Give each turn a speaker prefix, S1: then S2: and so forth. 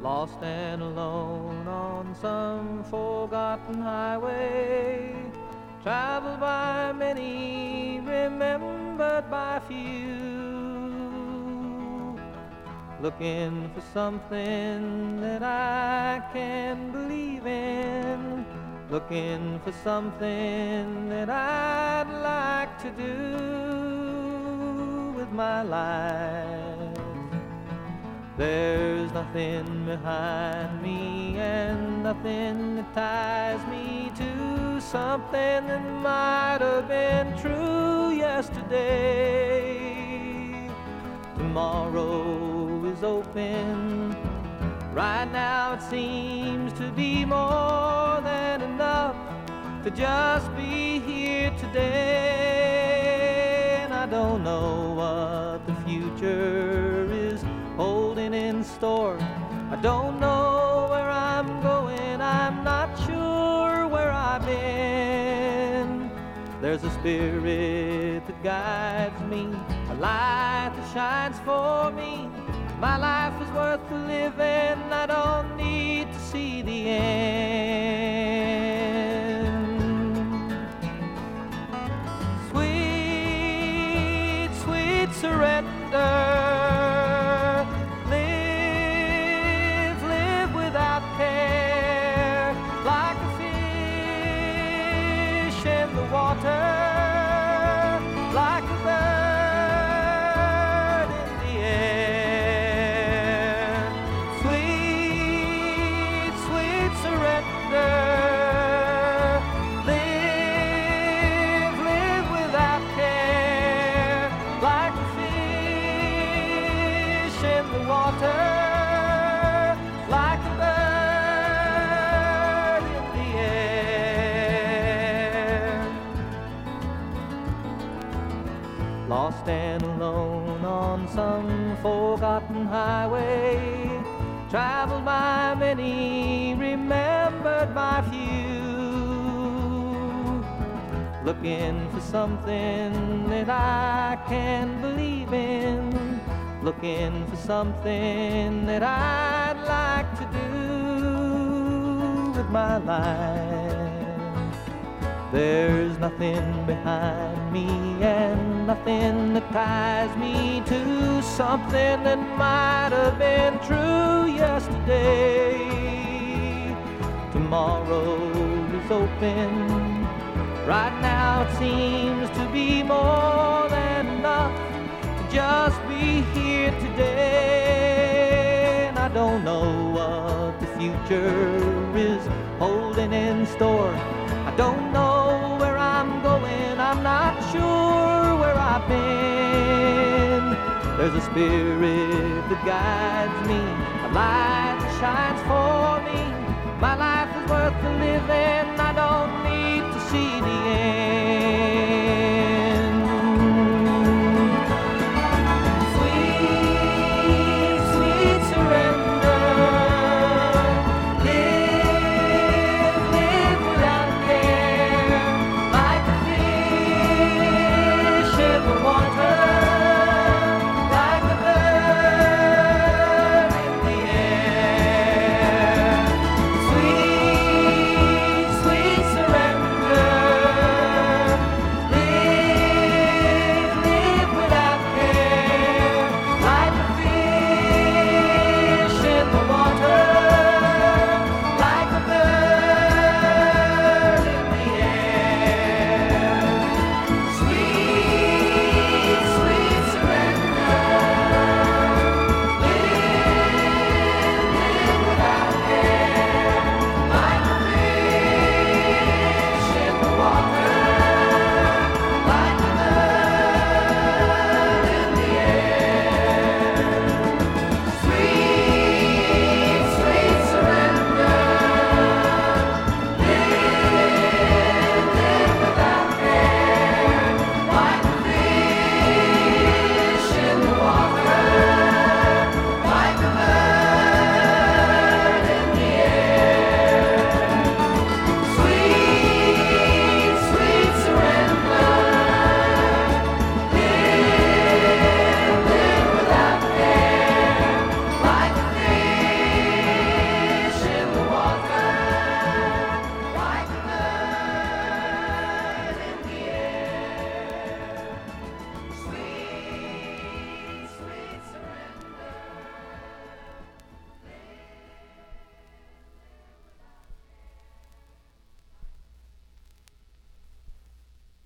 S1: lost and alone on some forgotten highway, traveled by many, remembered by few, looking for something that I can believe in, looking for something that I'd like to do with my life. There's nothing behind me and nothing that ties me to something that might have been true yesterday. Tomorrow is open. Right now it seems to be more than enough to just be here today. And I don't know what the future is holding in store. I don't know where I'm going, I'm not sure where I've been. There's a spirit that guides me, a light that shines for me. My life is worth the living, I don't need to see the end. Sweet, sweet surrender. Water, like a bird in the air. Sweet, sweet surrender. Live, live without care, like a fish in the water, like a bird in the air. Lost and alone on some forgotten highway, traveled by many, remembered by few, looking for something that I can believe in, looking for something that I'd like to do with my life. There's nothing behind me and nothing that ties me to something that might have been true yesterday. Tomorrow is open. Right now it seems to be more than enough to just be here today. And I don't know what the future is holding in store. I don't know where I'm going, I'm not sure where I've been. There's a spirit that guides me, a light that shines for me. My life is worth the living.